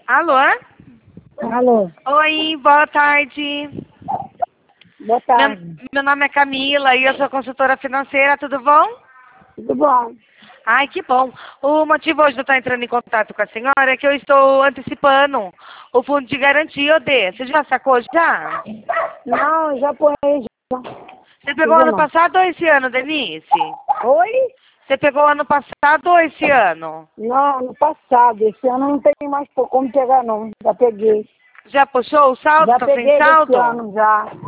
Alô? Alô, Oi, boa tarde. boa tarde. Meu nome é Camila e eu sou consultora financeira, tudo bom? Tudo bom? Ai, que bom. O motivo hoje de eu estar entrando em contato com a senhora é que eu estou antecipando o fundo de garantia, OD. Você já sacou já? Não, eu já ponhei já. Você pegou ano Não. passado ou esse ano, Denise? Oi? Você pegou ano passado ou esse ano? Não, no passado. Esse ano não tem mais como pegar, não. Já peguei. Já puxou o saldo? Já Tá sem peguei desse saldo? ano, já.